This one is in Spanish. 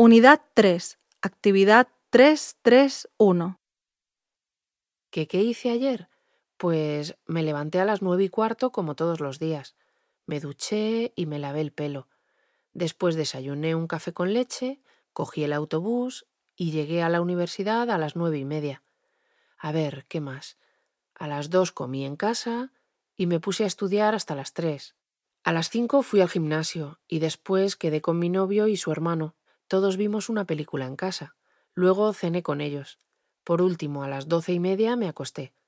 Unidad 3, actividad 331. ¿Qué hice ayer? Pues me levanté a las 9:15 como todos los días. Me duché y me lavé el pelo. Después desayuné un café con leche, cogí el autobús y llegué a la universidad a las 9:30. A ver, ¿qué más? A las 2 comí en casa y me puse a estudiar hasta las 3. A las 5 fui al gimnasio y después quedé con mi novio y su hermano. Todos vimos una película en casa. Luego cené con ellos. Por último, a las 12:30 me acosté.